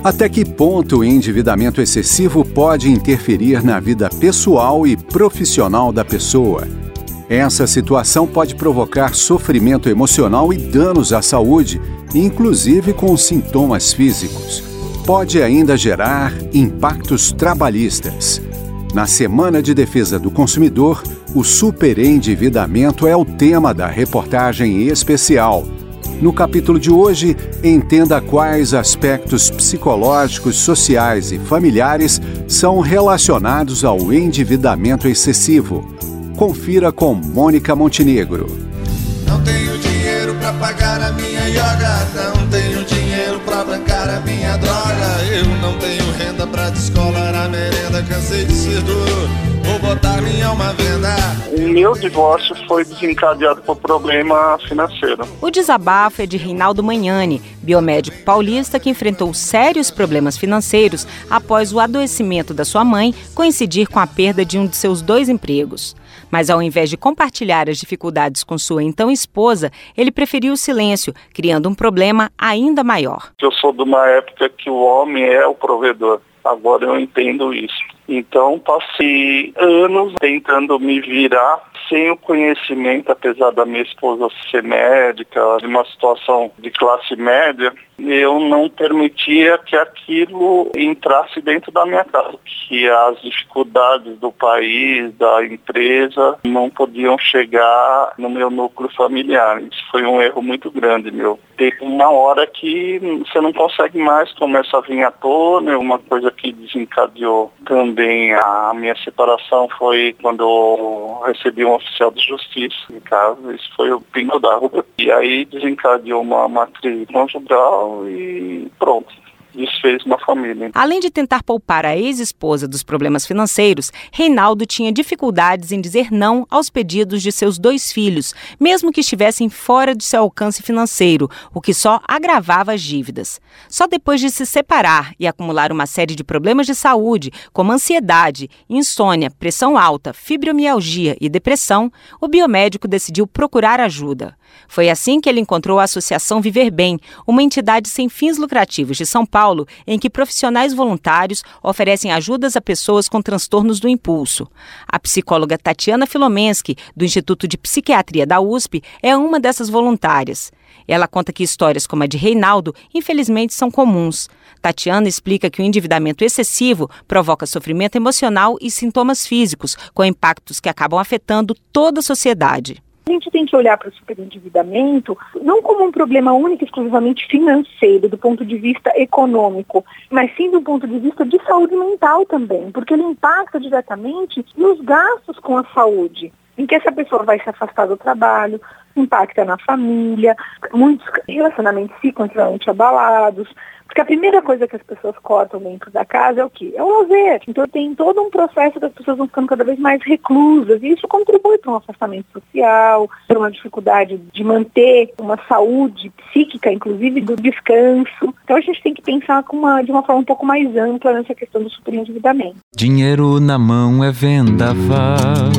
Até que ponto o endividamento excessivo pode interferir na vida pessoal e profissional da pessoa? Essa situação pode provocar sofrimento emocional e danos à saúde, inclusive com sintomas físicos. Pode ainda gerar impactos trabalhistas. Na Semana de Defesa do Consumidor, o superendividamento é o tema da reportagem especial. No capítulo de hoje, entenda quais aspectos psicológicos, sociais e familiares são relacionados ao endividamento excessivo. Confira com Mônica Montenegro. Não tenho dinheiro pra pagar a minha yoga, não tenho dinheiro pra bancar a minha droga, eu não tenho renda pra descolar a merenda, cansei de ser duro, vou botar minha alma à venda. O meu divórcio foi desencadeado por problema financeiro. O desabafo é de Reinaldo Magnani, biomédico paulista que enfrentou sérios problemas financeiros após o adoecimento da sua mãe coincidir com a perda de um de seus 2 empregos. Mas ao invés de compartilhar as dificuldades com sua então esposa, ele preferiu o silêncio, criando um problema ainda maior. Eu sou de uma época que o homem é o provedor. Agora eu entendo isso. Então passei anos tentando me virar sem o conhecimento, apesar da minha esposa ser médica, de uma situação de classe média, eu não permitia que aquilo entrasse dentro da minha casa, que as dificuldades do país, da empresa, não podiam chegar no meu núcleo familiar. Isso foi um erro muito grande, meu. Tem uma hora que você não consegue mais, começa a vir à tona. Uma coisa que desencadeou também a minha separação foi quando eu recebi um oficial de justiça em casa. Isso foi o pingo da rua. E aí desencadeou uma crise conjugal e pronto. Desfez uma família. Além de tentar poupar a ex-esposa dos problemas financeiros, Reinaldo tinha dificuldades em dizer não aos pedidos de seus 2 filhos, mesmo que estivessem fora de seu alcance financeiro, o que só agravava as dívidas. Só depois de se separar e acumular uma série de problemas de saúde, como ansiedade, insônia, pressão alta, fibromialgia e depressão, o biomédico decidiu procurar ajuda. Foi assim que ele encontrou a Associação Viver Bem, uma entidade sem fins lucrativos de São Paulo, em que profissionais voluntários oferecem ajudas a pessoas com transtornos do impulso. A psicóloga Tatiana Filomensky, do Instituto de Psiquiatria da USP, é uma dessas voluntárias. Ela conta que histórias como a de Reinaldo, infelizmente, são comuns. Tatiana explica que o endividamento excessivo provoca sofrimento emocional e sintomas físicos, com impactos que acabam afetando toda a sociedade. A gente tem que olhar para o superendividamento não como um problema único e exclusivamente financeiro, do ponto de vista econômico, mas sim do ponto de vista de saúde mental também, porque ele impacta diretamente nos gastos com a saúde, em que essa pessoa vai se afastar do trabalho, impacta na família, muitos relacionamentos ficam extremamente abalados, porque a primeira coisa que as pessoas cortam dentro da casa é o quê? É o lazer. Então tem todo um processo das pessoas vão ficando cada vez mais reclusas, e isso contribui para um afastamento social, para uma dificuldade de manter uma saúde psíquica, inclusive do descanso. Então a gente tem que pensar de uma forma um pouco mais ampla nessa questão do superendividamento. Dinheiro na mão é vendaval,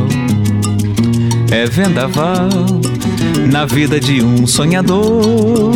é vendaval na vida de um sonhador.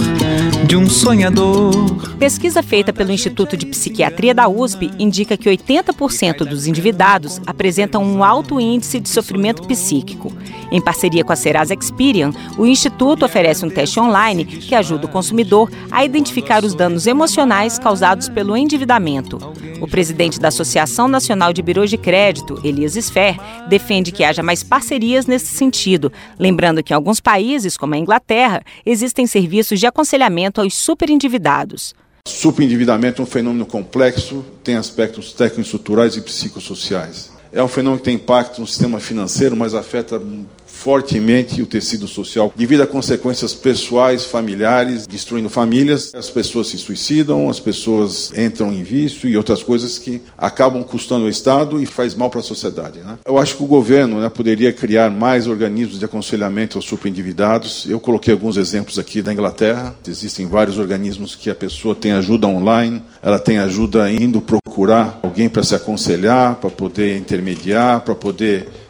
Pesquisa feita pelo Instituto de Psiquiatria da USP indica que 80% dos endividados apresentam um alto índice de sofrimento psíquico. Em parceria com a Serasa Experian, o Instituto oferece um teste online que ajuda o consumidor a identificar os danos emocionais causados pelo endividamento. O presidente da Associação Nacional de Birôs de Crédito, Elias Sfer, defende que haja mais parcerias nesse sentido, lembrando que em alguns países, como a Inglaterra, existem serviços de aconselhamento aos superendividados. Superendividamento é um fenômeno complexo, tem aspectos técnico-estruturais e psicossociais. É um fenômeno que tem impacto no sistema financeiro, mas afeta fortemente o tecido social, devido a consequências pessoais, familiares, destruindo famílias. As pessoas se suicidam, as pessoas entram em vício e outras coisas que acabam custando ao Estado e faz mal para a sociedade, né? Eu acho que o governo, poderia criar mais organismos de aconselhamento aos superendividados. Eu coloquei alguns exemplos aqui da Inglaterra. Existem vários organismos que a pessoa tem ajuda online, ela tem ajuda indo procurar alguém para se aconselhar, para poder intermediar, para poder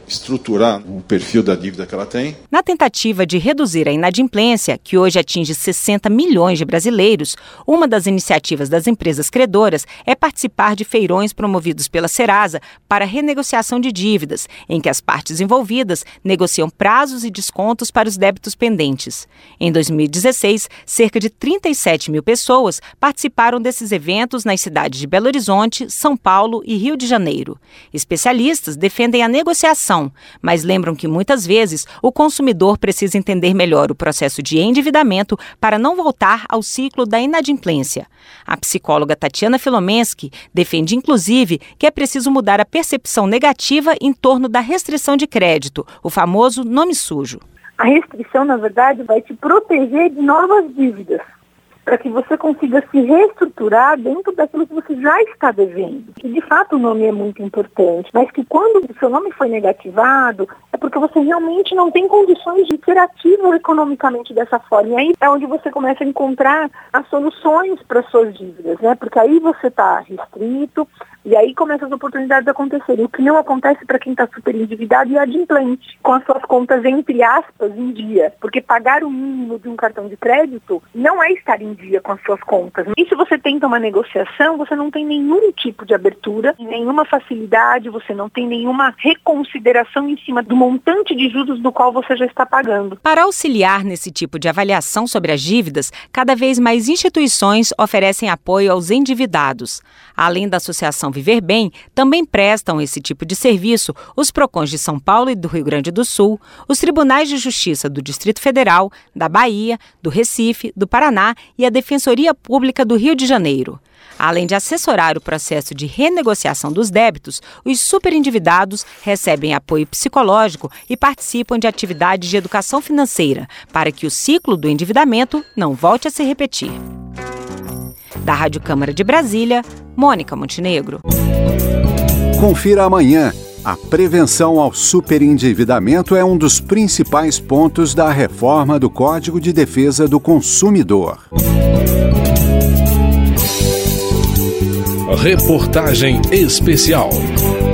estruturar o perfil da dívida que ela tem. Na tentativa de reduzir a inadimplência, que hoje atinge 60 milhões de brasileiros, uma das iniciativas das empresas credoras é participar de feirões promovidos pela Serasa para renegociação de dívidas, em que as partes envolvidas negociam prazos e descontos para os débitos pendentes. Em 2016, cerca de 37 mil pessoas participaram desses eventos nas cidades de Belo Horizonte, São Paulo e Rio de Janeiro. Especialistas defendem a negociação, mas lembram que muitas vezes o consumidor precisa entender melhor o processo de endividamento para não voltar ao ciclo da inadimplência. A psicóloga Tatiana Filomensky defende, inclusive, que é preciso mudar a percepção negativa em torno da restrição de crédito, o famoso nome sujo. A restrição, na verdade, vai te proteger de novas dívidas, para que você consiga se reestruturar dentro daquilo que você já está devendo. E, de fato, o nome é muito importante, mas que quando o seu nome foi negativado, é porque você realmente não tem condições de ser ativo economicamente dessa forma. E aí é onde você começa a encontrar as soluções para as suas dívidas, né? Porque aí você está restrito, e aí começam as oportunidades a acontecerem. O que não acontece para quem está super endividado e adimplente, com as suas contas, entre aspas, em dia. Porque pagar o mínimo de um cartão de crédito não é estar em dia com as suas contas. E se você tenta uma negociação, você não tem nenhum tipo de abertura, nenhuma facilidade, você não tem nenhuma reconsideração em cima do montante de juros do qual você já está pagando. Para auxiliar nesse tipo de avaliação sobre as dívidas, cada vez mais instituições oferecem apoio aos endividados. Além da Associação Viver Bem, também prestam esse tipo de serviço os PROCONs de São Paulo e do Rio Grande do Sul, os Tribunais de Justiça do Distrito Federal, da Bahia, do Recife, do Paraná e a Defensoria Pública do Rio de Janeiro. Além de assessorar o processo de renegociação dos débitos, os superendividados recebem apoio psicológico e participam de atividades de educação financeira, para que o ciclo do endividamento não volte a se repetir. Da Rádio Câmara de Brasília, Mônica Montenegro. Confira amanhã. A prevenção ao superendividamento é um dos principais pontos da reforma do Código de Defesa do Consumidor. Reportagem especial.